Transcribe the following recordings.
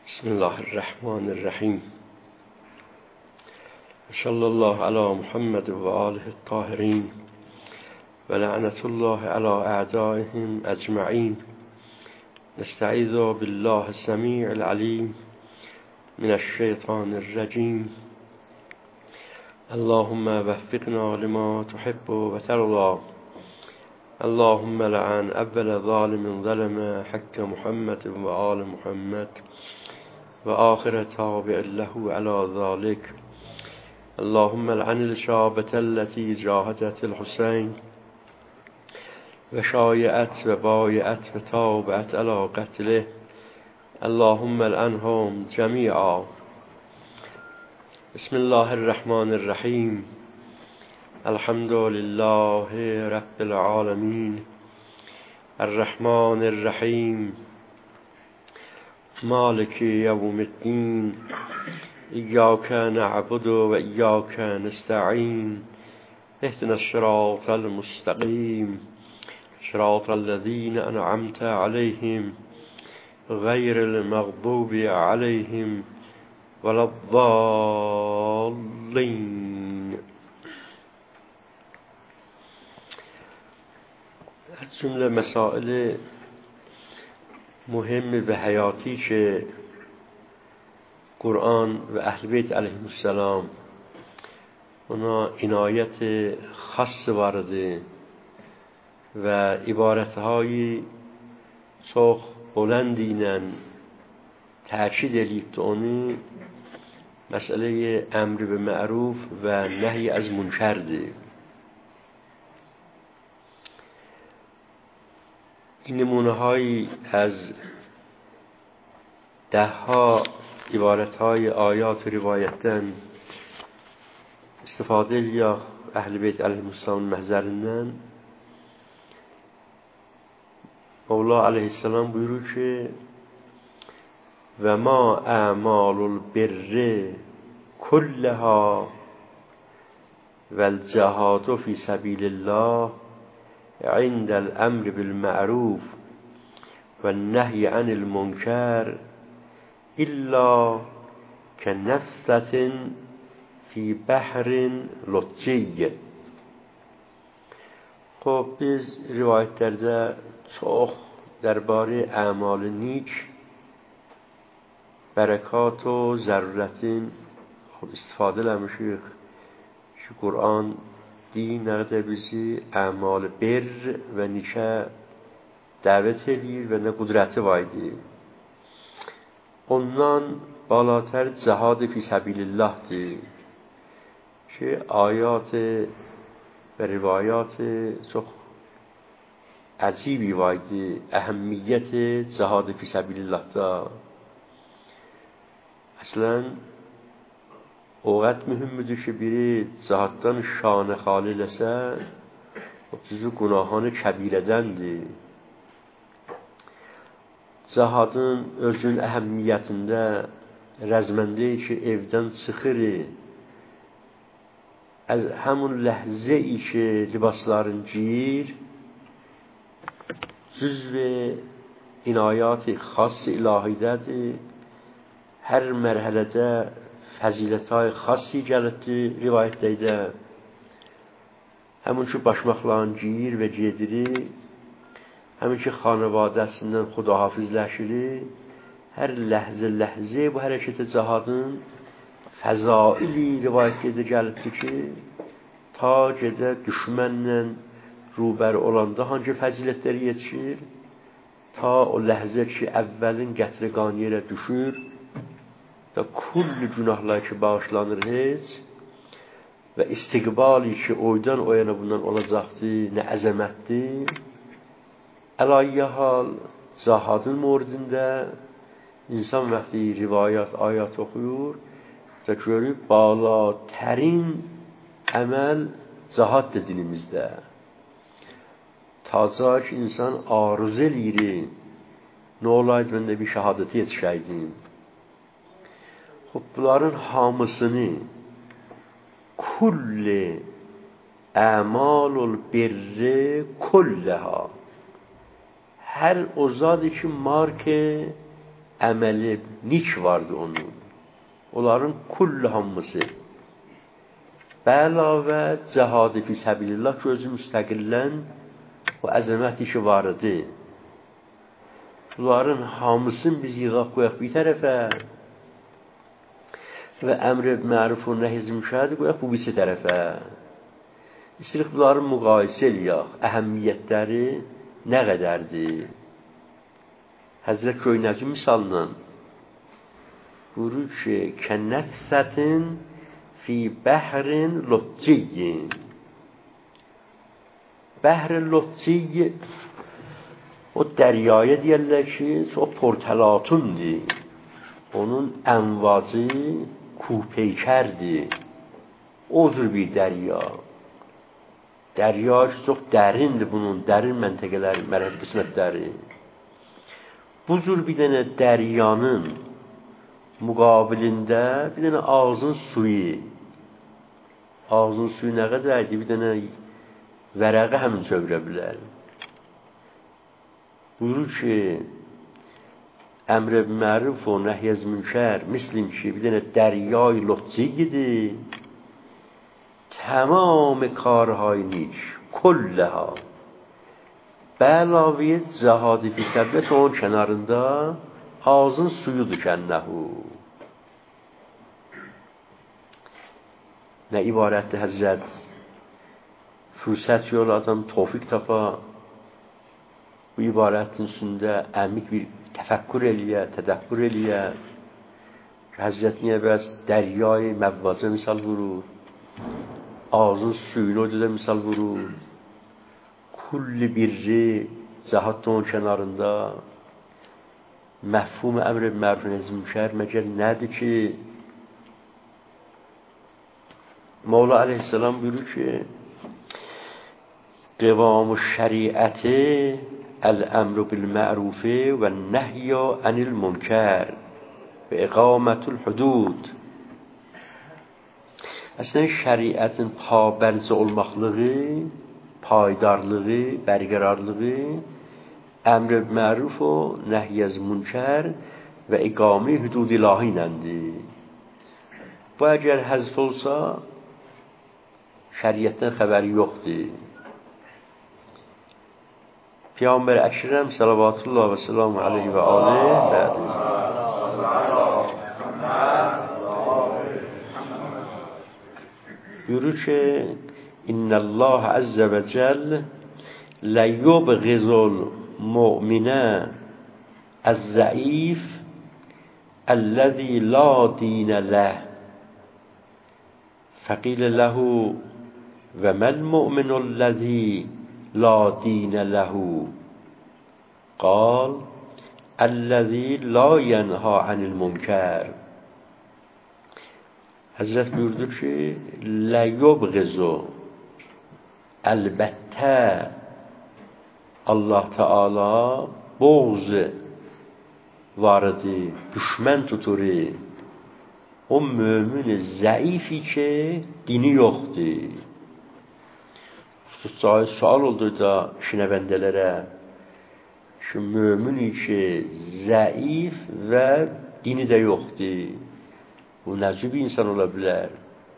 بسم الله الرحمن الرحیم. صلی الله علی محمد و آله الطاهرین و لعنت الله علی اعدائهم اجمعین. نستعیذ بالله السمیع العلیم من الشیطان الرجیم. اللهم وفقنا لما تحب و ترضى. اللهم لعن اول ظالم ظلم حق محمد و آل محمد و آخر تابع له على ذلك. اللهم لعن الشابة التي جاهدت الحسين و شایعت و بایعت و تابعت على قتله. اللهم لعنهم جميعا. بسم الله الرحمن الرحیم. الحمد لله رب العالمین الرحمن الرحیم مالک یوم الدین. ایاک نعبد و ایاک نستعین. اهدنا الصراط المستقیم صراط الذین انعمت علیهم غیر المغضوب علیهم ولا الضالین. از جمله مسائل مهم و حیاتی که قرآن و اهل بیت علیهم السلام اونا عنایت خاص وارده و عبارتهای سوخ بلندینن تأکید لیبت اونی مسئله امر به معروف و نهی از منکر ده. این نمونه هایی از ده ها عبارت های آیات و روایتن استفاده یا اهل بیت علیهم السلام محضرنن. مولا علیه السلام بیرو که و ما اعمال البر کلها و الجهاد فی سبیل الله عند الامر بالمعروف و النهی عن المنکر الا کنفلة فی بحر لجی. خب biz rivayetlerde çok درباره اعمال نیک برکات و ضرورتین خب استفاده لمشیخ که قرآن دی نقده بیزی اعمال بر و نیکه دعوت edil و نه قدرت وایدی. Ondan بالاتر جهاد فی سبیل الله دی که آیات و روایات çok عجیبی وایدی اهمیت جهاد فی سبیل الله دا. اصلا اوقات mühimmidir که biri cihaddan şanı xali eləsə o cüzü günahını kəbirədəndir. Cihadın özünün əhəmmiyyətində rəzməndəyik ki evdən çıxır, az həmun ləhzəyi ki libasların giyir cüzv inayat-ı xas ilahidədir. Hər mərhələdə fəzilətay xassi gəlibdir rivayətdə. Həmin ki başmaqlarını giyir və giydirir, həmin ki xanavadəsindən xudahafizləşirir. Hər ləhzə bu hərəkətə cihadın fəzaili rivayətdə gəlibdir ki ta gedə düşmənlə rubər olanda hangi fəzilətləri yetişir, ta o ləhzə ki əvvəlin qətriqani yerə düşür da kulli günahlar ki bağışlanır heç və istiqbali ki oydan o yana bundan olacaqdır, nə əzəmətdir. Əlayyə hal cihadın moridində insan vəqti rivayət, ayat oxuyur və görüb balatərin əməl cihaddır dinimizdə. Taca ki insan arzu eləyir, nə olaydı mən də bir şəhadəti yetişəydim. خب bunların hamısını kulli اعمال البر كلها هر اوزادی که مارک əməli nik vardı onun. Onların kull hamısı. Bəlavə cəhad-ı fi səbilillah ki, özü müstəqillən o əzəmət işi vardı. Bunların hamısını biz yığaq qoyaq bir tərəfə və əmr məruf və nəhy münker qoyaq bu birisi tərəfə. İstəyirik bunları müqayisə eləyək. Əhəmiyyətləri nə qədərdir? Həzrət Göynəci misalla buyurur ki, kənətsətin fi bəhrin lücciyyin. Bəhr-i lücciy o dəryaya deyərlər ki, o portalatundur. Onun əmvacı کوپیکردی odur bir dərya. Dərya çox dərindir bunun, dərin məntəqələri, mərhələ qismətləri. Bu cür bir dənə dəryanın müqabilində bir dənə ağzın suyu. Ağzın suyu nə qədərdir? Bir dənə vərəqə həmin çövrə bilər. Buyurur ki, əmr-i məruf və nəhy münker mislim ki, bir dənə dəryای lücciydir. تمام کارهای نیک کلها به علاوه جهاد فی سبیل اون کنarında ağzın suyudur kənəhu. Nə ibarətdir Həzrət? Fürsət yol adam tövfik tapa bu ibarətin üstündə əmik bir təfəkkür eləyə, tədəbbür eləyə. Həzrət niyə bəs dəryای məvvacə misal vurur? Ağzın suyunu o da misal vurur. Kulli birri cəhad onun kənarında məfhum əmr-i məruf nəhy münker məgər nədir ki? Mevla aleyhisselam buyurur ki, قوام الشریعت الامر بالمعروف و النهی عن المنکر و اقامت الحدود. Əslən şəriətin pabərcə olmaqlığı, paydarlığı, bərqərarlığı əmr-i məruf və nəhy münker və iqamə hudud ilahi iləndir. Bu əgər həzf olsa şəriətdən xəbəri yoxdur. Peyğəmbər əkrəm salavatullah və selamu aleyhi və aleyh buyurur ki, İnnəlləh əzzə və cəll ləyubğizul mu'minə əz-zəif əlləzi la dinə ləh. Fəqilə ləhu və məl mu'minulləzi la dinə ləhu. Qal əlləzi la yənha anil münkər. Həzrət buyurdu ki, ləyubğizu əlbəttə Allah Teala boğz vardı, düşmən tuturu o mömin zəifi ki dini yoxdur. Sual oldu da şinəbəndələrə ki, mömini ki zəif və dini də yoxdur. Bu nəcib insan ola bilər.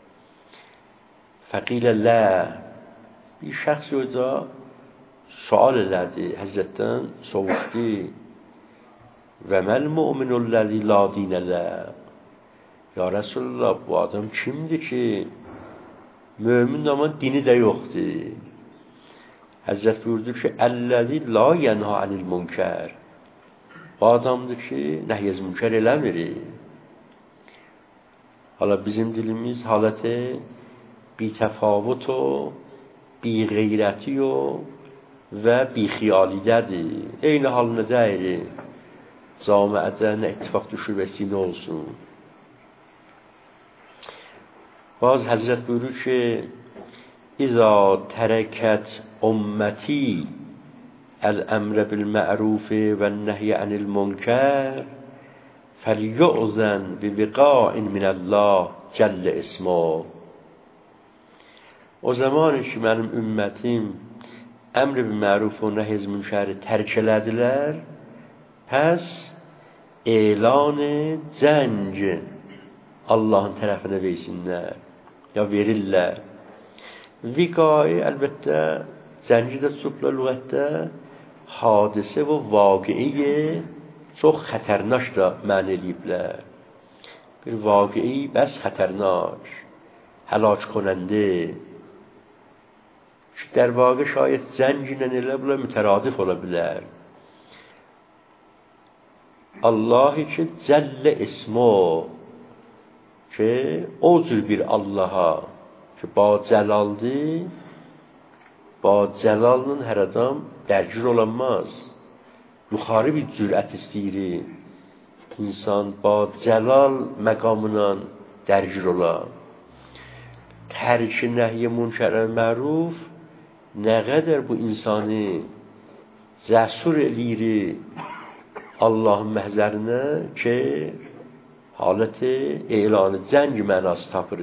Fəqilə lə. Bir şəxs orada sual elədi. Həzrətdən soruşdu. Və məl mu'minulləzi la dinə lə. Ya Resulullah, bu adam kimdir ki mömin ama dini də yoxdur? Həzrət buyurdu ki, əlləzi la yənha anil münkər. Bu adamdır ki nəhy münker eləmir. Hala bizim dilimiz haleti bitəfavut o, biğeyrəti o və bixiyalidədir. Eyni hal nə deyir? Camiədə nə ittifaq düşür və sinə olsun. Baz Həzrət buyurur ki, İza tərəkət ümməti əl-əmrə bil-mə'rufi və nəhy anil münkər فَلْيُؤْذَنْ بِوِقَاءٍ مِنَ اللّٰهِ جَلَّ اسْمُهُ. O zaman ki mənim ümmətim əmr-i məruf və nəhy münkəri tərk elədilər, pəs elan zəng Allahın tərəfinə versinlər, ya verirlər. Viqai əlbəttə zənci də tutublar lüğətdə hadisə və vaqiyi çox xətərnaş da məni eləyiblər. Bir vaqiyi bəs xətərnaş، həlak کننده. در واقع شاید زنگ ilə elə mütəradif ola bilər. Allah ki cəllə ismo ki o cür bir Allaha ki ba cəlaldır, ba cəlalla hər adam dərgir olanmaz. Yuxarı bir cürət istəyir insan ba cəlal məqamına dərgir ola. Tərk nəhy münkər məruf nə qədər bu insanı cəsur eləyir Allahın məhzərinə ki haləti elanı zəng mənası tapır.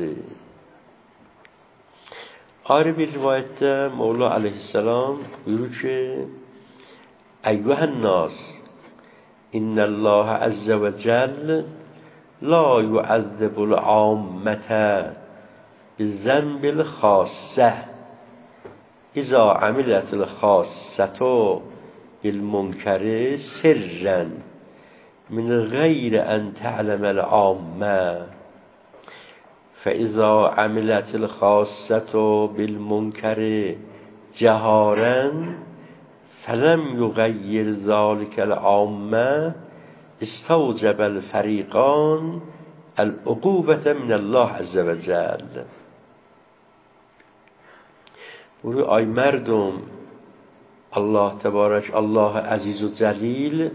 Ayrı bir rivayətdə Mevla aleyhisselam buyurur ki Əyyuhən nas İnnəllâhe əzzə və cəll la yuəzzibul ammətə bizzənbil xassə İza amilətil xassəto bil münkəri sirrən min qeyri ən tə'ləməl ammə فإذا عملت الخاصة بالمنكر جهارا فلم يغير ذلك العامة استوجب الفريقان العقوبة من الله عز وجل. ای مردم الله تبارک الله عزیز و جلیل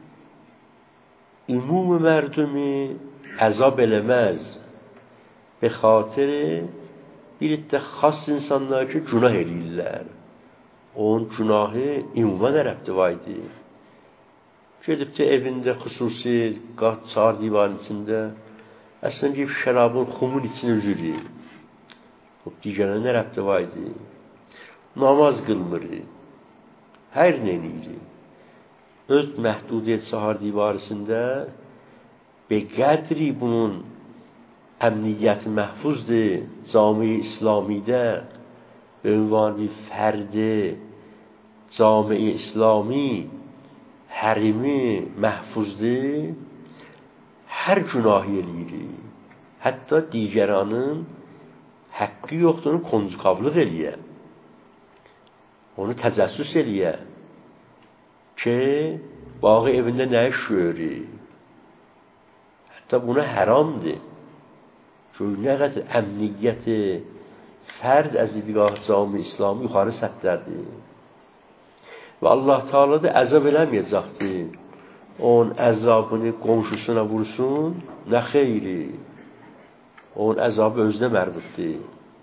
عموم مردمی عذاب eləməz به خاطر bir iddə xas insanlar ki günah eləyirlər. Onun günahı ümumən rəbti vaydı. Gedib də evində xüsusi çar divarın içində əslən ki şərabın xumun içini üzülür. Digərə nə rəbti vaydı. Namaz qılmır. Hər nə eləyir. Öz məhdudiyyət çar divarısında به قدری bunun امنیت محفوظdır جامعه اسلامیده به عنوان فرد جامعه اسلامی حریمی محفوظdır hər günahı eləyir. Hətta digəranın haqqı yoxdur onu konjukavlıq eləyə. Onu təcəssüs eləyə. Ki bağı evində nə iş görür? Hətta buna haramdır. Çünkü ne kadar emniyeti fərd az idgah cami İslami yuxarı səthlərdir. Və Allah Teala da əzab eləməyəcəkdir. Onun əzabını qonşusuna vursun, nə xeyri. Onun əzabı özünə mərbutdir.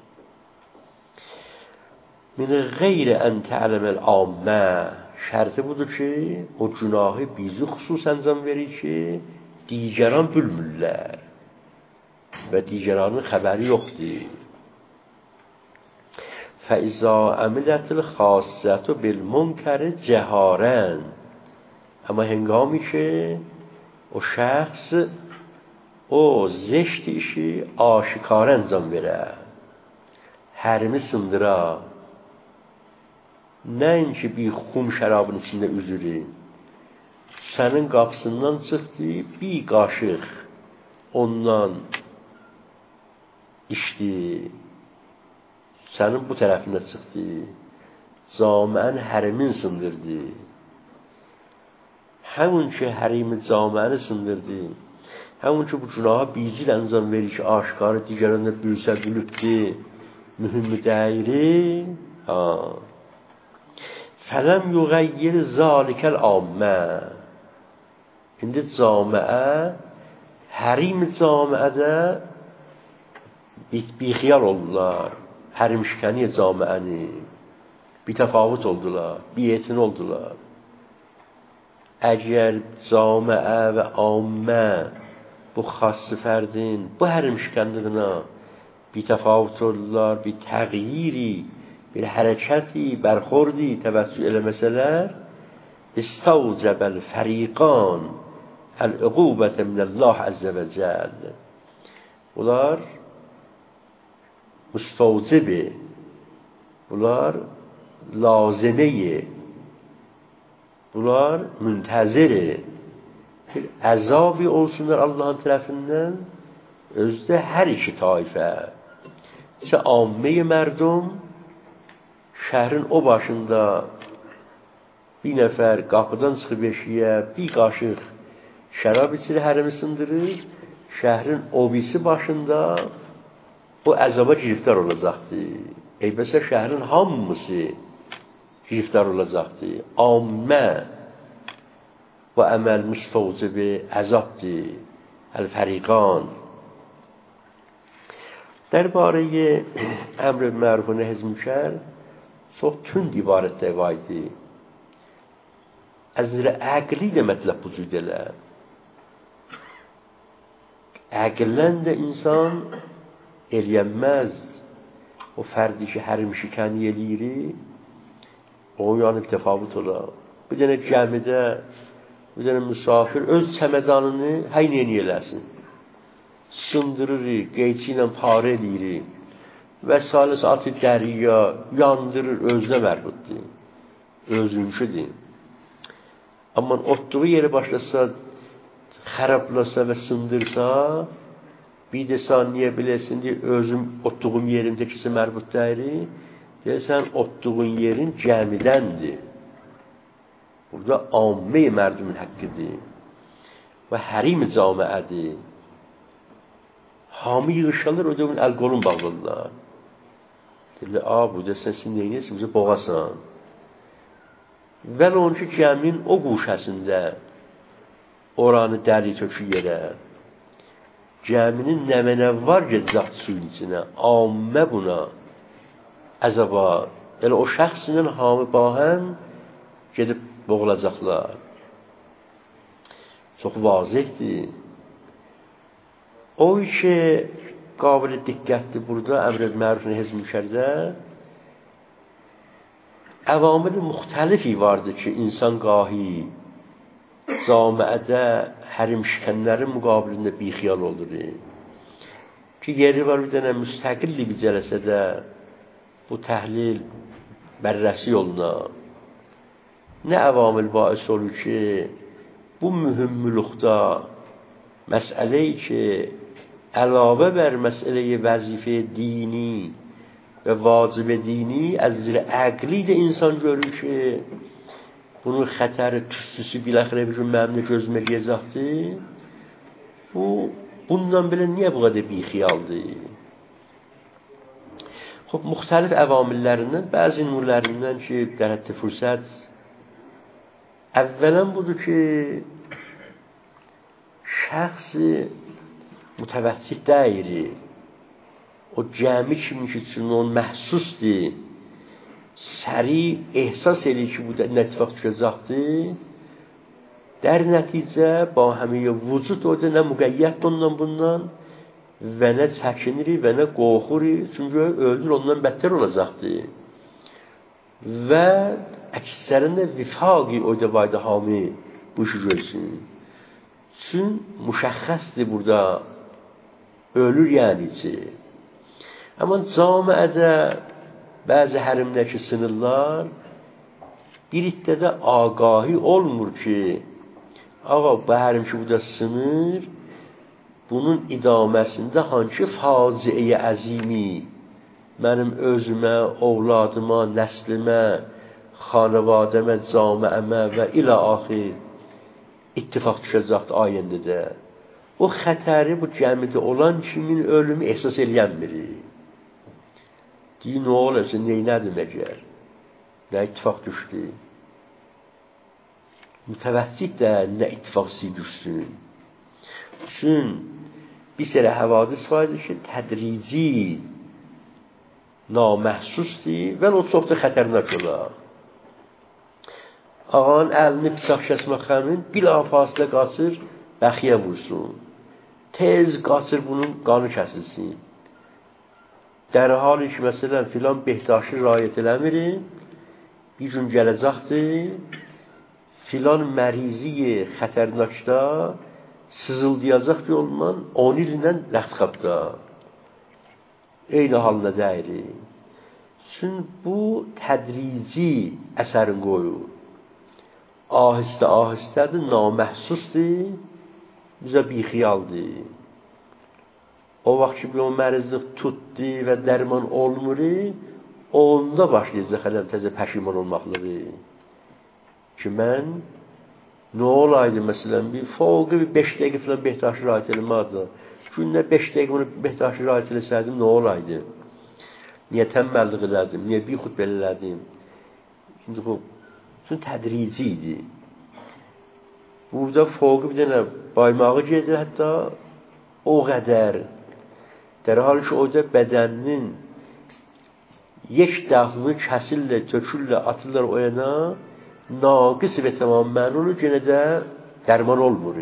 Min qeyri ən tə'ləməl ammə şərti budur ki, o günahı bizi xüsus əncam verir ki, digəran bülmürlər. Və digəranın xəbəri yoxdur. فَإِذَا عَمِلَتِ الْخَاصَّةُ بِالْمُنْكَرِ جَهَارًا اما هنگامی که o şəxs o زشت işi aşikar انجام verə, hərimi sındıra, nəinki bir xum şərabın içində üzülür, sənin qapısından çıxdı bir qaşıq ondan içdi, sənin bu tərəfinə çıxdı, camiənin hərimin sındırdı. Həmin ki hərimi camiəni sındırdı, həmin ki bu günaha bicil əncam verir ki aşkarı digərində bürsə gülübdü, mühümmi dəyiri, fələm yuğəyyir zalikəl ammə. İndi camiə, hərim-i camiədə bixiyar oldular, hərimşkəni camiəni, bitəfavut oldular, biyetin oldular. Əgər camiə və ammə bu xassı fərdin, bu hərimşkənliğine bitəfavut oldular, bir təğyiri, bir hərəkəti, bərxordi təvəssül eləməsələr, istəvcəbəl fəriqan العقوبة من الله عز وجل. bunlar müstevcibi, bunlar lazımeyi, bunlar münteziri. Bir əzabi olsunlar Allah'ın tərəfindən, özdə hər iki taifə. İşte amme-i mərdum, şəhrin o başında bir nəfər qapıdan çıxıb eşiyə, bir qaşıq şərab içir, hərimi sındırır, şəhrin o birisi başında o əzaba giriftar olacaqdır. Eybəsə şəhrin hamısı giriftar olacaqdır. Ammə və əməl müstəvcibi əzabdır. Əl-fəriqan. Dərbarəyə əmr-i məruf və nəhy münker çox tünd ibarətdə var idi. از نظر عقلی de مطلب وجود داره. عقلاً de insan eləyənməz o fərdi ki hərim şikəni eləyiri, o yanıb təfavüt olar. Bir dənə gəmidə bir dənə müsafir öz çəmədanını həynə eləsin. Sındırır, qeyçi ilə parə eləyir. Vəsaləsi atı dəriya, yandırır, özünə mərbuddur. Özünküdür. Amma otduğu yeri başlasa, xərablasa və sındırsa, bir də saniyə biləsin deyə özüm otduğum yerimdəkisi mərbud deyiri, deyəsən otduğun yerin cəmidəndir. Burada amme-i mərdumun haqqıdır və hərim-i camiədir. Hamı yığışalır, o da bunun əl-qolun bağlarlar. Deyirlər, burada sən neyinəsin, bizi boğasan. Və onun ki, gəmin o quşəsində oranı dəri tökü yerə, gəminin nəmənəv var gedəcək suyun içinə, ammə buna əzaba, elə o şəxsinin hamı bahən gedib boğulacaqlar. Çox vazihdir. O ki, qabil diqqətdir burada, əmr-i məruf nəhy münkerdə, əvamil müxtəlifi vardır ki, insan qahi camiədə hərim şikənlərin müqabilində bixiyal olur. Ki, yeri var bir dənə müstəqilli bir cələsədə bu təhlil bərrəsi yoluna nə əvamil bais olur ki, bu mühümmülüqda məsələyi ki, əlavə bər məsələyi vəzifə dini və vacib dini az nizər əqli də insan görür ki, bunun xətəri, tüstüsü biləxirə bir gün məmnə gözümə gələcəkdir. Bundan belə niyə bu qədər bixiyaldır? Müxtəlif əvamillərindən, bəzi nurlərindən ki, dərhətti fürsət, əvvələn budur ki, şəxsi mütəvəssit deyiri. O cəmi kimi ki, üçün onun məhsusdur, səri ehsas eləyir ki, bu nə ittifaq düşəcəkdir. Dər nəticə, ba həmiyə vücud orada nə müqəyyət ondan bundan və nə çəkiniri və nə qorxuri, çünki öldür ondan bətər olacaqdır. Və əksərində vifaqi orada vayda hami bu işi görsün. Çün müşəxxəsdir burada, ölür yəni ki. Amma camiədə bəzi hərimdəki sınırlar bir iddədə ağahi olmur ki, ağa, bu hərim ki, burada sınır, bunun idaməsində hangi faciə-i əzimi mənim özümə, ovladıma, nəslimə, xanavadəmə, camiəmə və ilə axir ittifaq düşəcəkdir ayəndədə. O xətəri bu gəmidə olan kimin ölümü ehsas eləyənmirir. Deyin, nə olarsa, neynədir məgər? Nə ittifaq düşdü? Mütəvəssit də nə ittifaqsi düşsün? Üçün bir sərə həvadis vardır ki, tədrici naməhsusdur və o çox da xətərnak olar. Ağanın əlini pisaq kəsmək xəmin bilafasilə qaçır, bəxiyə vursun. Tez qaçır, bunun qanı kəsilsin. Dər hali ki, məsələn, filan behdaşı rayət eləmirir, bir gün gələcəkdir, filan mərizi xətərnakda sızıldayacaq bir ondan 10 il ilə rəxtxabda. Eyni halda dəyirik. Çünki bu tədrici əsərin qoyur. Ahistə-ahistədir, naməhsusdur, bizə bixiyaldır. O vaxt ki, bir o mərizlik tutdu və dərman olmur, onda başlayacaq hələm təzə pəşiman olmaqlıdır. Ki, mən nə olaydı, məsələn, bir fəvqə bir 5 dəqiqə filan Behtaşi rayət eləmədi. Gündə 5 dəqiqə bunu Behtaşi rayət eləsəydim, nə olaydı? Niyə tənbəllik elədim? Niyə bir xud belə elədim? Şimdi bu, üçün tədrici idi. Burada fəvqə bir dənə baymağı gedir, hətta o qədər. در حالی ki, orada bədəninin یک daxilini kəsirlər, tökürlər, atırlar o yana, naqis və tamam mənunu yenə də dərman olmur.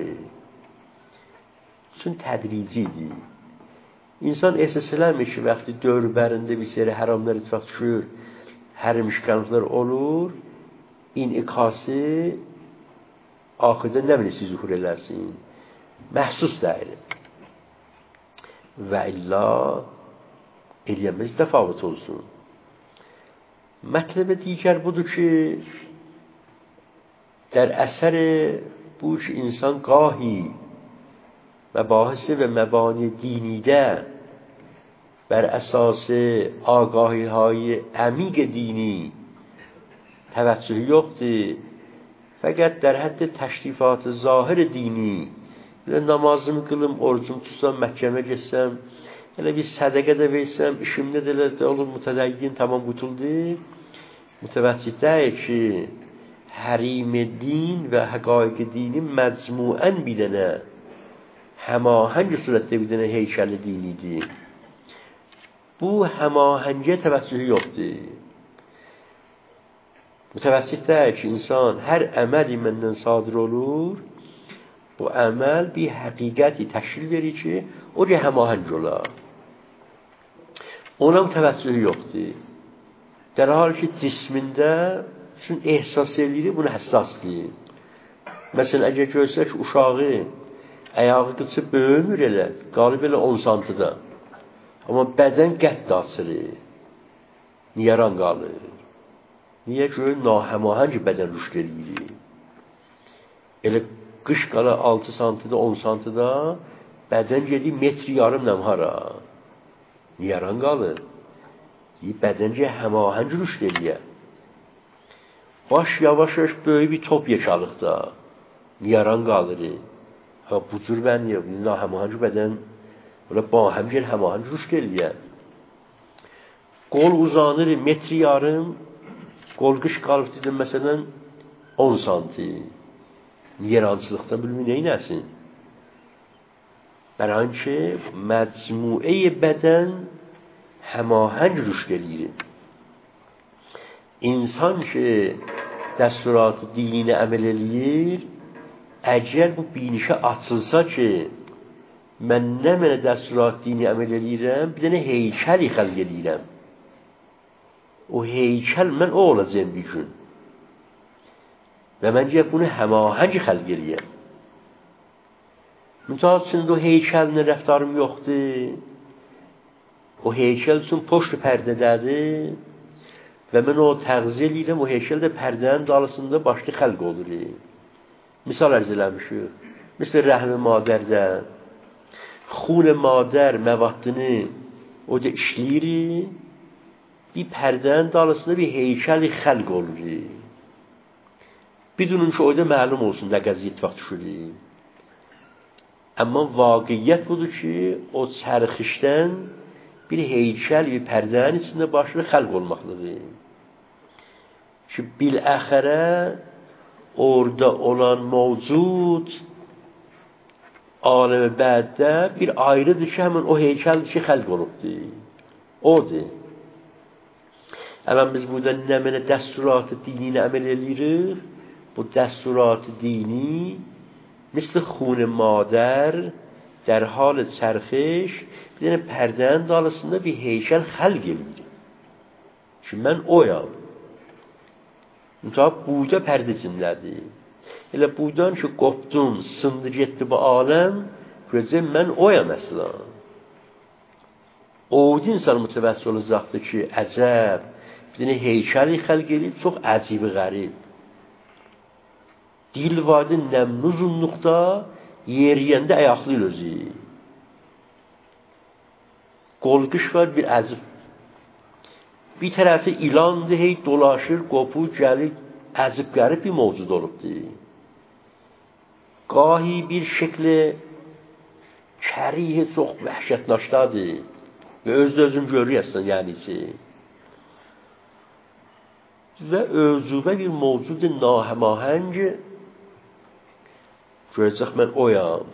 Çünki tədricidir. İnsan ehsas eləmir ki, vaxtı dövrlərində bir seri haramlar ittifaq düşür, hərim işgənclər olur, inikası axırda nə bilirsiz zuhur eləsin? Məhsus deyil. Və illa eləyəməz təfavut olsun. Mətləbə digər budur ki, در اثر بوش insan گاهی مباحث و مبانی دینیده بر اساس آگاهی های عمیق دینی توجهی یoktu. Fakat در حد تشریفات ظاهر dini namazımı kılım, orucumu tutsam, məhkəmə geçsəm, elə bir sədəqə də versəm, işimdə də olur, mütədəyyin tamam qutuldu. Mütəvəssitdir ki, حریم دین و حقایق دینی مجموعاً بیدنه هماهنگ صورتده بیدنه هیکل دینی دی bu هماهنگی توسطی yoktu. Mütevessitdir ki, insan hər əməli məndən sadir olur, bu əməl bir həqiqəti təşkil verir ki, o ki, həmahəng olar. Ona mütevessitli yoktu. در حالی ki, cismində üçün ehsas edir, bunu həssasdır. Məsələn, əgər görsək ki, uşağı əyağı qıçı böyümür elə, qalib elə 10 santıda. Amma bədən qədd açılır. Niyaran qalır. Niyə görür? Nahəmahəng bədən rüşd edir. Elə qış qala 6 santıda, 10 santıda, bədən gedir metr yarım nəmhara. Niyaran qalır. Bədəncə həmahəng rüşd edir. Baş yavaş-yavaş böyük bir top yekalıqda. Niyaran qalır. Bu cür mən nahəmahəng bədən bahəmgər həmahəng rüşd edir. Qol uzanır metr yarım, qol qış qalıb dedim məsələn 10 santi. Niyarancılıqdan bilmir neynəsin? Bərən ki, məcmuə bədən həmahəng rüşd edir. İnsan ki, dəsturatı dininə əməl eləyir, əgər bu binişə açılsa ki, mən nə mənə dəsturatı dini əməl eləyirəm, bir dənə heykəli xəlq eləyirəm. O heykəl mən o olacağım bir gün. Və məncə bunu həmahəng xəlq eləyəm. Mütahət üçün o heykəlinə rəftarım yoxdur. O heykəl üçün poşt pərdədədir. Və mən o təğziyə eləyirəm, o heykəl də pərdənin dalısında başlı xəlq olur. Misal ərz eləmişik. Misal rəhm-i madərdə xun madər məvaddını o da işləyir. Bir pərdənin dalısında bir heykəl xəlq olur. Bidunun ki, orada məlum olsun nə qəziyyə ittifaq düşür. Amma vaqiyyət budur ki, o çərxişdən bir heykəl, bir pərdənin içində başlı xəlq olmaqlıdır. Ki, biləxərə orada olan mövcud aləm-i bəddə bir ayrıdır ki, həmin o heykəldir ki, xəlq olubdur. Odur. Əvən biz burada nə mənə dəsturatı dininə əməl edirik, bu dəsturatı dini مثل خون مادر در حال چرخش bir pərdenin dalısında bir heykəl xəlq edir. Ki, mən oyam. Mütahab burada pərdə içindədir. Elə buradan ki, qopdum, sındı, getdi bu aləm, görəcək, mən oyam əslən. Oğud insan mütəvəssil olacaqdır ki, əcəb, bir dənə heykəli xəlq edib, çox əcibi qərib. Dil vardı nəmli uzunluqda, yeriyəndə ayaqlayır özü. Qolqış var bir əzib. Bir tərəfi ilandır, hey dolaşır, qopur, gəlir, əzib qərib bir mövcud olubdur. Qahi bir şəkli kərihi çox vəhşətnaşdadır və özünü görüyorsun yəni ki. Və özüvə bir mövcud nahəmahəng görəcək mən oyam.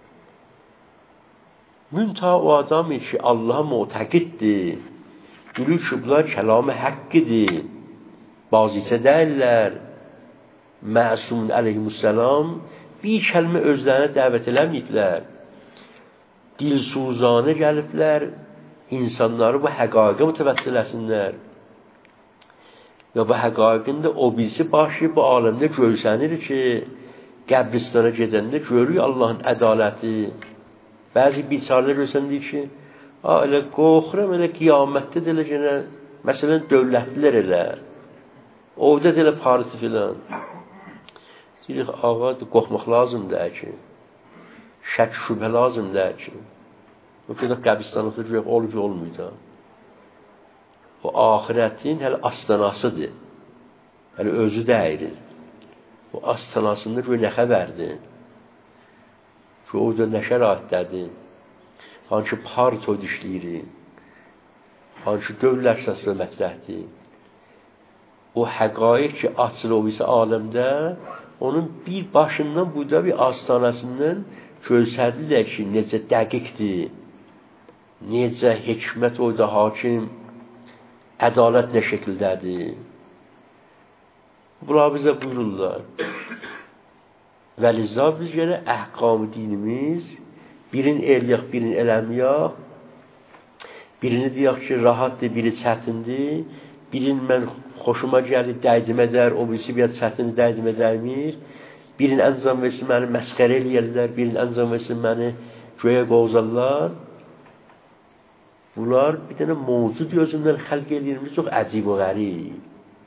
Müntə o adamı ki, Allah'a muhtəqiddir. Gülü ki, bunlar kəlam-ı həqqidir. Bazıca deyirlər, Məsum əleyhissalam bir kəlmə özlərinə dəvət eləməyiblər. Dilsuzanə gəliblər, insanları bu həqaiqə mütəvəssil eləsinlər. Və bu həqaiqin də o birisi başı bu aləmdə görsənir ki, qəbristana gedəndə görüyor Allahın ədaləti. Bəzi biçarələr görsəndir ki, elə qorxuram, elə qiyamətdə də elə genə, məsələn, dövlətlilər elə, orada da elə parti filan. Deyirik, ağa, qorxmaq lazımdır ki, şək şübhə lazımdır ki, o qədər qəbristanlıqda görək, olur ki, olmuyor da. O ahirətin hələ astanasıdır, hələ özü dəyirir. O astanasında görək nə xəbərdir, ki, orada nə şəraitdədir, hansı parto dişləyir, hansı dövlət səslə mətləhdir. O həqaiq ki, açılı o birisi aləmdə, onun bir başından burada bir astanasından görsədirlər ki, necə dəqiqdir, necə hikmət orada hakim, ədalət nə şəkildədir. Bunlar bizə buyururlar. Vəliza biz görə əhqam dinimiz, birini eləyək, birini eləməyək, birini deyək ki, rahatdır, biri çətindir, birini mən xoşuma gəlir, dəydim edər, o birisi bir çətindir, dəydim edərmir, birini əncam versin, məni məsxərə eləyərlər, birini əncam versin, məni göyə qovzarlar. Bunlar bir dənə mövcud özündən xəlq eləyirmiş, çox əcib və qərib.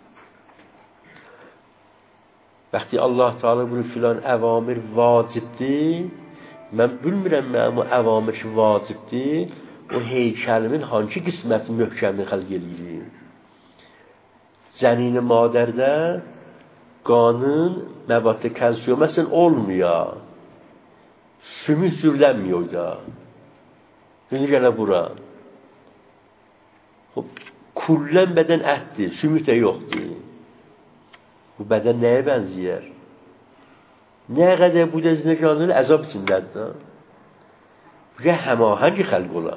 Vəqti Allah Teala bunu filan əvamir vacibdir, mən bilmirəm mənim o əvamir ki vacibdir, o heykəlimin hangi qismətin möhkəmini xəlq eləyir. Cənin-i madərdə qanın, məvaddə kalsiyum məsələn olmuyor. Sümük sürülənmiyor da. Düzü gələ bura. Kullən bədən ətdir, sümük də yoxdur. Bu bədən nəyə bənziyər? Nə qədər bu da zinə canlıları əzab içindədir. Bu da həmahəngi xəlq ola.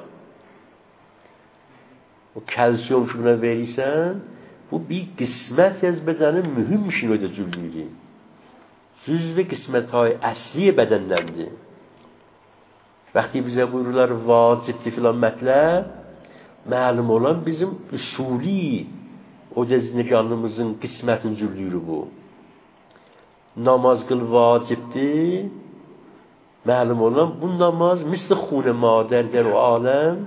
O kalsiyum ki buna verirsən, bu bir qismət yaz bədənin mühüm işini ödə cüllüyür. Cüzve qismət-های əsliyə bədəndəndir. Vəqti bizə buyururlar vacibdir filan mətləb, məlum olan bizim üsuli o cəzini canlımızın qismətin cüllüyürü bu. Namaz qıl vacibdir, məlum olan bu namaz misli xun madərdir o aləm,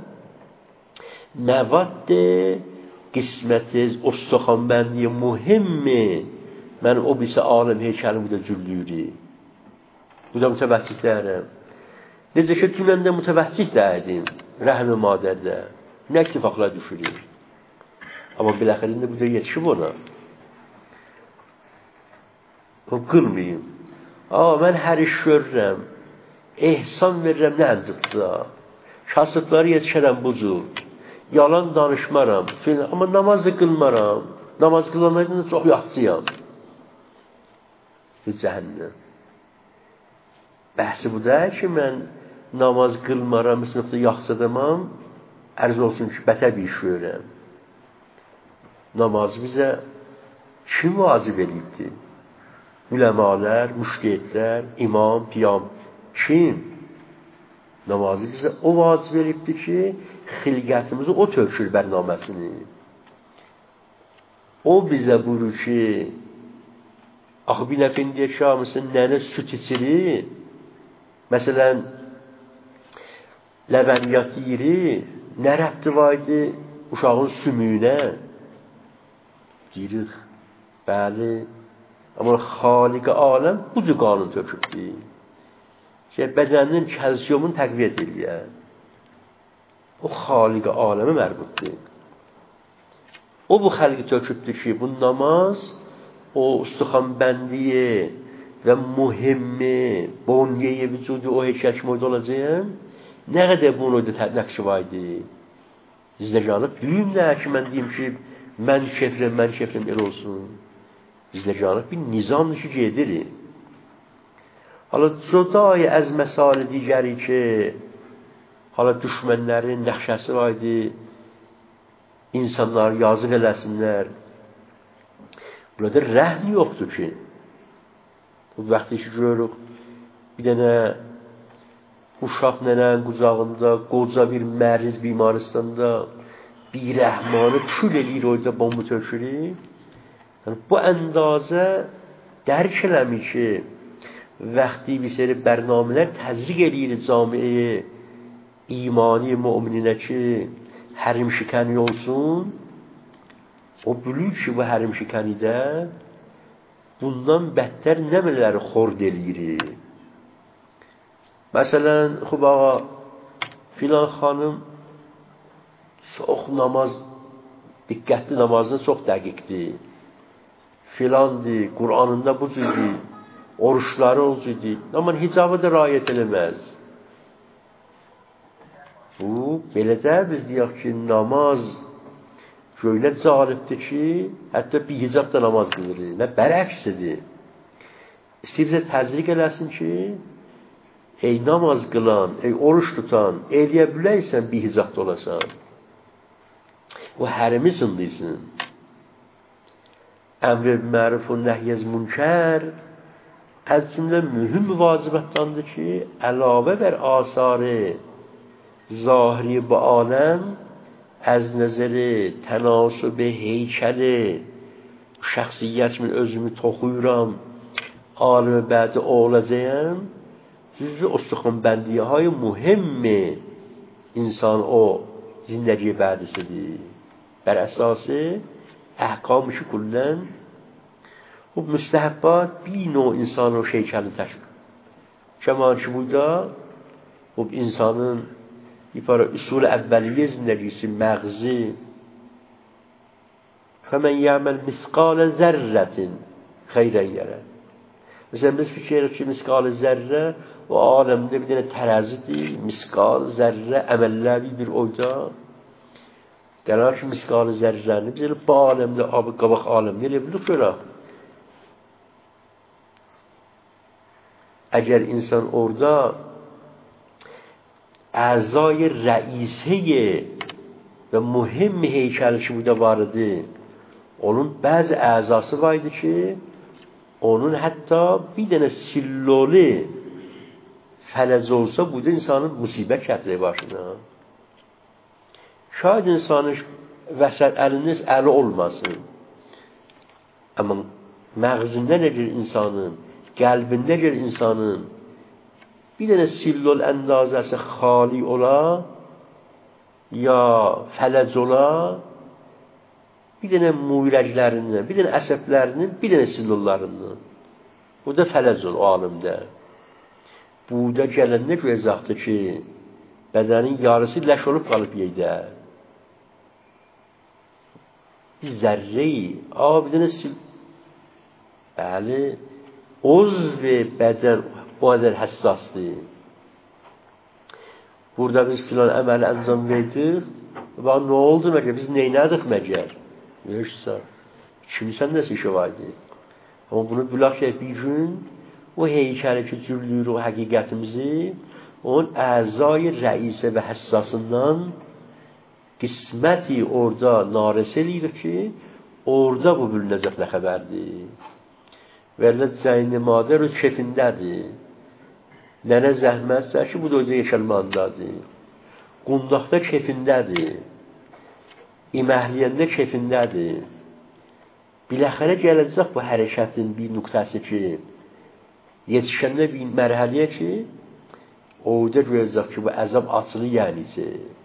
məvaddir, qismətiz, ustaxanbəndiyə mühimmi, mən o birisi aləm heykəlim bu da cüllüyürü. Bu da mütəvəssik dəyərəm. Necə ki, dünəndə mütəvəssik dəyərdim, rəhm-i madərdə. Nə ittifaqlar düşürür. Amma biləxərində bu da yetişib ona. O qılmayayım. Mən hər iş görürəm, ehsan verirəm nə əncıqda. Kasıbları yetişərəm bu cür. Yalan danışmaram, amma namaz da qılmaram. Namaz qılanlardan çox yaxçıyam. Cəhənnəm. Bəhsi bu deyil ki, mən namaz qılmaram, sınıfda yaxşı adamam, ərz olsun ki, bətər bir iş görürəm. Namaz bizə kim vacib edibdir? Üləmalər, müştəhidlər, imam, piyam. Kim? Namazı bizə o vacib edibdir ki, xilqətimizi o tökür bərnaməsini. O bizə buyurur ki, Axı bir nəfə indiyə şamısın nənə süt içirir. Məsələn, ləbəniyyat yiyir. Nə rəbti var idi uşağın sümüyünə? Deyirik, bəli. Amma xaliq aləm bu cür qanun tökübdür. Bədəninin kalsiyumunu təqviyyət edir. O xaliq aləmə mərbutdur. O bu xəlqi tökübdür ki, bu namaz o üstüxanbəndiyi və mühimmi, bonyeye vücudu o heykəl kimi orada olacaq. Nə qədər bunun orada nəqşi var idi? Bizdə canıb, düyümlər ki, mən deyim ki, mən şefrem el olsun. Bizdə canıb bir nizamlı ki, gedirik. Hala codayı az məsali digəri ki, hala düşmənlərin nəxşəsi var idi, insanlar yazıq eləsinlər. Burada rəhm yoxdur ki. Bu vaxtı ki, görürük, bir dənə uşaq nənənin qucağında, qoca bir məriz bimaristanda bir rəhmanı kül eləyir, orada bomba tökülür. Yəni, bu əndazə dərk eləmir ki, vaxti bir seri bərnamələr təzriq eləyir camiye imani mümininə ki, hərim şikəni olsun. O bilir ki, bu hərim şikənidə bundan bədtər nəmələri xord eləyir. Məsələn, xub ağa, filan xanım çox namaz, diqqətli namazını çox dəqiqdir. Filandır, Qur'anında bu cürdür, oruçları o cürdür. Amma hicabı da rayət eləməz. Bu, belə də biz deyək ki, namaz şöyle calibdir ki, hətta bir hicab da namaz qılır. Nə bərəksidir. İstəyirsə təzriq eləsin ki, ey namaz qılan, ey oruç tutan, eləyə biləysən bir hicabda olasan. O hərimi sındıysın. Əmr-i məruf və nəhy-əz münkər az cümlə mühüm vacibətdandır ki, əlavə bər asarı zahiri bu aləm از نظر تناسب هیکل شخصیتmin özümü toxuyuram, alimi bədi olacağım, cüzü üstüxanbəndiyə های مهم insan o zindəgi bədisidir. Bər əsası əhkam-ı kullən bu müstəhəbbat bir növ insan o heykəlini təşkil. Kəman ki burada bu insanın İfara usul evveliye zindagisi mağzi femen ya'mel miskal zerretin hayran yara. Mesela biz fikir ki miskal zerre o alemde bir tane terazidir. Miskal zerre emelleri bir oyda. Denar ki miskal zerreni biz bu alemde abi qabaq alemde ne bildik şöyle. Eğer insan orada اعضای رئیسه و مهم هیکلش بوده وارده onun bazı اعضası vardı ki onun hatta bir tane silloli felez olsa bu da insanın musibet şəkli başına. Şayet insanın vəsət əliniz əli olmasın. Amma məğzində necə insanın, qəlbində necə insanın bir dənə sillol əndazəsi xali ola ya fələc ola bir dənə muyrəclərindən, bir dənə əsəblərinin, bir dənə sillollarından. Bu da fələc ol o alimdə. Buğda gələndə gözəxdir ki, bədənin yarısı ləş olub qalıb yeydə. Bir zərrəyi, bir dənə bəli, uzv bədən o qədər həssasdır. Burada biz filan əməli əncam verdik. Və nə oldu məcər? Biz neynədik məcər? Yoxsa, kimsən nəsə işi vardı? Amma bunu bilək ki, bir gün o heykəli ki, cürlüyür o həqiqətimizi onun əzay rəisə və həssasından qisməti orada narəs eləyir ki, orada bu bülünəcək nə xəbərdir? Verilə cəyni madər o kefindədir. Nənə zəhmətsə ki, bu da özə yeşəlmandadır. Qundaqda kefindədir. İməhliyəndə kefindədir. بالاخره gələcək bu hərəkətin bir nöqtəsi ki, yetişəndə bir mərhələyə ki, orada görəcək ki, bu əzab açılı yəni ki.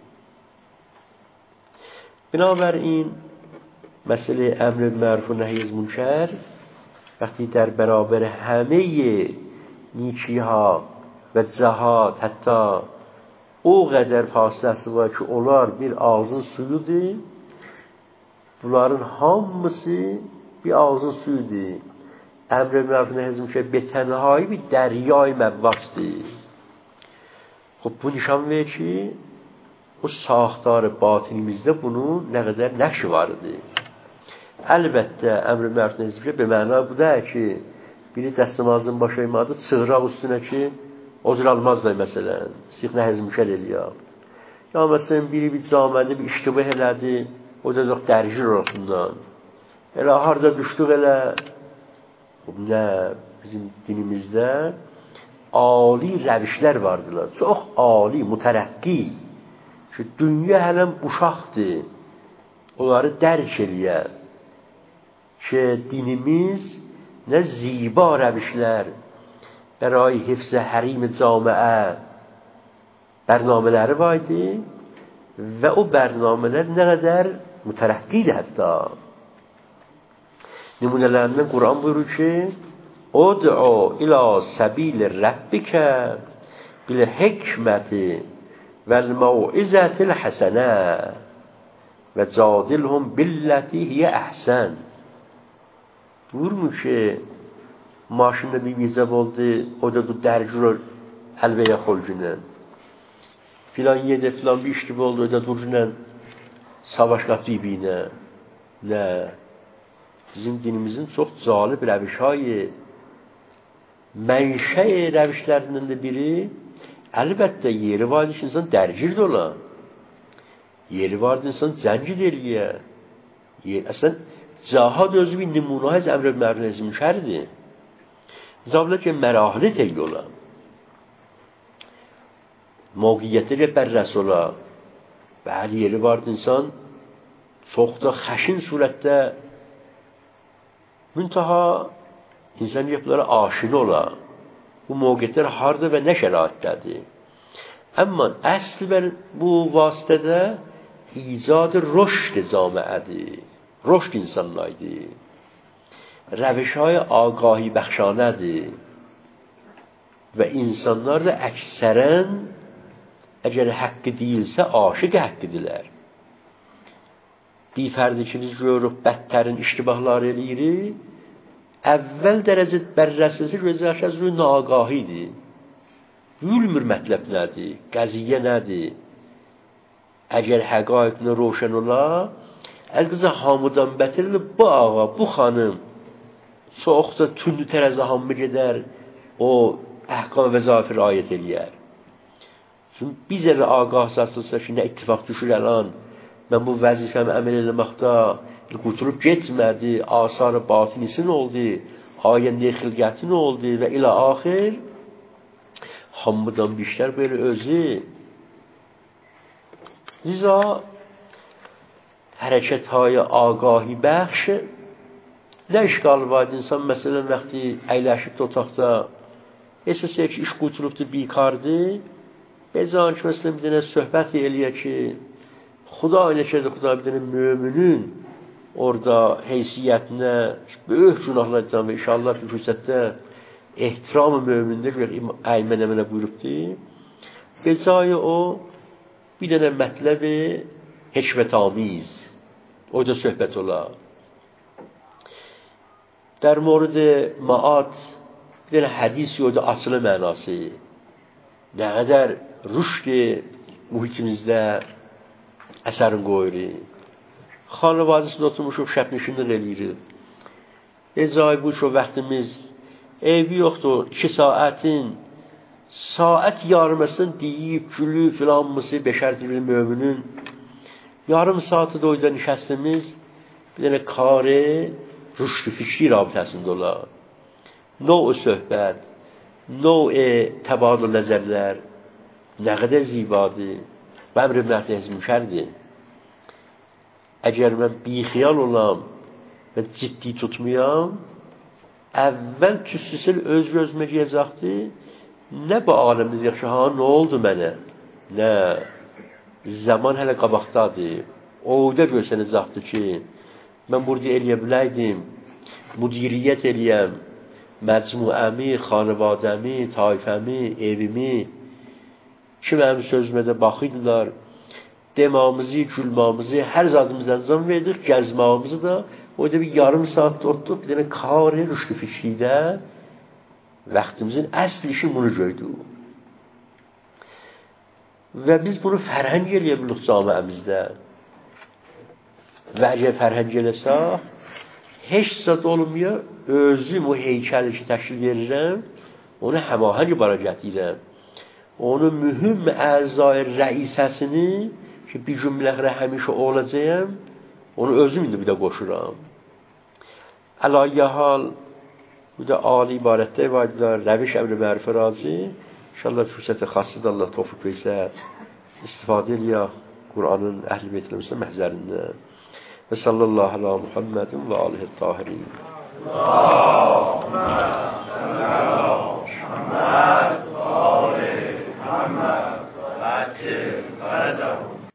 بنابراین مسئله امر معروف و نهی از منکر وقتی در برابر همه نیکی ها و جهات حتی o qədər fasiləsi var ki, onlar bir ağzın suyudur. Bunların hamısı bir ağzın suyudur. Əmr-i məruf nəhy az münker به تنهایی bir dəryای məvvasdır. خب bu nişan verir ki, o saaxtar batinimizdə bunun nə qədər nəqşi var idi. Əlbəttə, əmr-i məruf nəhy az münker به məna bu da ki, biri dəstəmazın başlaymadı, çığıraq üstünə ki, o cür almazlar məsələn, siyx nəhy az münker eləyər. Ya məsələn, biri bir camədə bir iştibah elədi, o da yox dərgir orasından. Elə harada düşdük elə, nə, bizim dinimizdə ali rəvişlər vardılar. Çox ali, mütərəqqi. Ki, dünya hələm uşaqdır. Onları dərk eləyər. Ki, dinimiz nə ziba rəvişlər, برای حفظ حریم جامعه برنامه‌ləri var idi və o برنامه‌lər nə qədər mütərəqqidir hətta. Nümunələrindən Quran buyurur ki, "Ud'u ila sabil rabbika bil hikmeti vel mau'izatil hasana ve cadilhum billati hiye ahsan." Buyurmuş ki, maşında bir vizab oldu, o da dərgir ol əlbəyə xolcunən. Filan yerdə filan bir iştib oldu, o da durcunən savaş qatibinə. Nə? Bizim dinimizin çox zalib rəvişayı, mənşə rəvişlərindən də biri, əlbəttə yeri var ki, insan dərgirdir ola. Yeri var ki, insan cəngid eləyə. Əslən, cahad özü bir nümunə az əmr-i məruf nəhy az münkerdir. Zabla که مراحل تیولا موقعیتleri بر رسولا و علیه وارد انسان çok da xəşin surətdə müntaha insan yapılara aşina ola. Bu موقعیتlər harda və nə şəraitdədir. Amma əsl bu vasitədə icad rüşd camiədir. Rüşd insanlardır. روش‌های آگاهی بخشانه‌dir və insanlar da əksərən əgər haqqı deyilsə aşiq haqqıdırlar. Bir fərdi ki biz görürük bədtərin iştibahları eləyirik, əvvəl dərəcə bərrəsisi gözəş az ruy nağahidir. Bilmir mətləb nədir, qəziyyə nədir. Əgər həqaiqini roşən ola, əl qıza hamıdan bətərli bu ağa, bu xanım çox da tündütər az hamı gedər, o əhkam və zafi riayət eləyər. Çünki biz elə ağah əsasılsa ki, nə ittifaq düşür əlan, mən bu vəzifəmi əməl eləməkdə qutulub getmədi, asar-ı batinisi nə oldu, ayəndə xilqəti nə oldu və ilə axir hamıdan bişlər belə özü. Liza hərəkət-های آگاهی بخش nə işgal var insan məsələn vəqti əyləşib otaqda əsasıya ki iş qutulubdur bikardır bezan ki məsələn bir dənə söhbət eləyə ki Xuda ilə şeydə Xuda bir dənə müminin orada heysiyyətinə böyük günahlardan və inşallah bir fürsətdə ehtiram-ı mümində əymənə buyurubdur bezayı o bir dənə mətləbi hikmətamiz orada söhbət olar. در مورد معاد bir hadis yoxdur açılı mənası. Nə qədər rüşd mühitimizdə əsərin qoyuruq. Xanı vadisində oturmuşuq, şəbnişinlik eləyirik. Ezay bu şu vaxtımız eybi yoxdur. 2 saatin saat yarımısın deyib, gülü filanmısı beşərdir bir müminin. Yarım saatı da oyda nişəstimiz bir dənə kare rüşd fikri rabitəsində olar. Növ söhbət, növ təbadül nəzərlər nə qədər zibadır və əmr-i məruf nəhy münkerdir. Əgər mən bixiyal olam, mən ciddi tutmayam. Əvvəl tüssüsül öz-gözümə gələcəkdi. Nə bu aləmdə deyək ki, nə oldu mənə? Nə? Zaman hələ qabaqdadır. Orada görsənəcəkdir ki, mən burada eləyə biləydim, müdiriyyət eləyəm, məcmuəmi, xanavadəmi, taifəmi, evimi, ki mənim sözümə də baxıydılar, demamızı, gülmamızı, hər zadımızdan can verdik, gəzmağımızı da, orada bir yarım saat tutduq, bir dənə kar-ı rüştü fikridə, vaxtımızın əsl işi bunu gördük. Və biz bunu fərhəng eləyə bilirik camiəmizdə. Və əgər fərhəng eləsək, heç zad olmuyor, özüm o heykəli ki təşkil verirəm, onu həmahəng bara gətirəm. Onu mühüm əzai rəisəsini ki, bir cümləxrə həmişə olacağım, onu özüm indi bir də qoşuram. Əlayyə hal, bu da ali ibarətdə var, rəviş əmr-i mərifə razı. İnşallah fürsəti xassıdır, Allah tövfiq versə, istifadə eləyək Qur'anın əhl-i beytlərimizdə məhzərində. Və sallallahu ala Muhammedin və alihi tahirin.